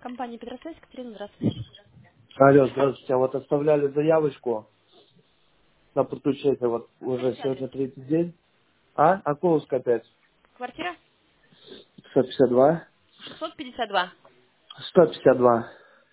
Компания Петросвязь, Екатерина, здравствуйте. Алло, здравствуйте. А вот оставляли заявочку на подключение, вот уже Скажите адрес. сегодня третий день. А? Акуловская 5. Квартира 152. 652. 152.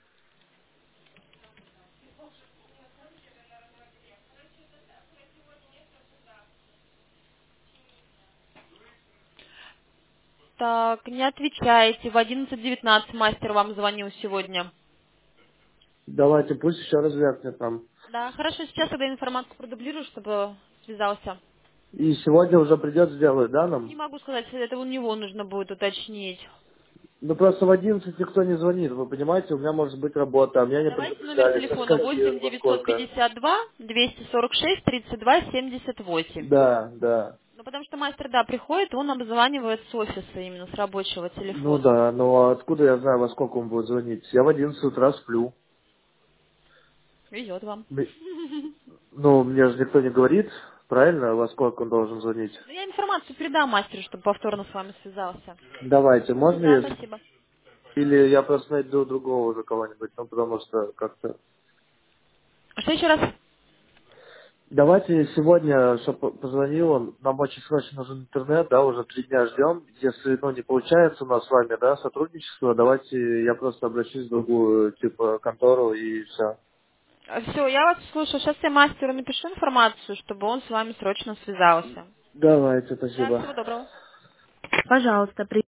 Так, не отвечаете. В 11:19 мастер вам звонил сегодня. Давайте, пусть еще раз вякнет там. Да, хорошо, сейчас тогда информацию продублирую, чтобы связался. И сегодня уже придет сделать, да, Не нам? могу сказать, это у него нужно будет уточнить. Ну просто в 11 никто не звонит, вы понимаете, у меня может быть работа, а меня не Давайте номер предупреждали, со телефона скольки, во сколько. 8 952 246 32 78. Да. Ну, потому что мастер, да, приходит, он обзванивает с офиса, именно с рабочего Ну телефона. да, но откуда я знаю, во сколько он будет звонить? Я в 11 утра сплю. Везет вам. М- Ну, мне же никто не говорит, правильно, во сколько он должен звонить. Ну, я информацию передам мастеру, чтобы повторно с вами связался. Давайте, можно Да, если... спасибо. Или я просто найду другого уже кого-нибудь, ну, потому что как-то... Что еще раз? Давайте сегодня, чтобы позвонил он, нам очень срочно нужен интернет, да, уже 3 дня ждем. Если, ну, не получается у нас с вами, да, сотрудничество, давайте я просто обращусь в другую, типа, контору и все. Все, я вас слушаю. Сейчас я мастеру напишу информацию, чтобы он с вами срочно связался. Давайте, Да, спасибо. всего доброго. Пожалуйста,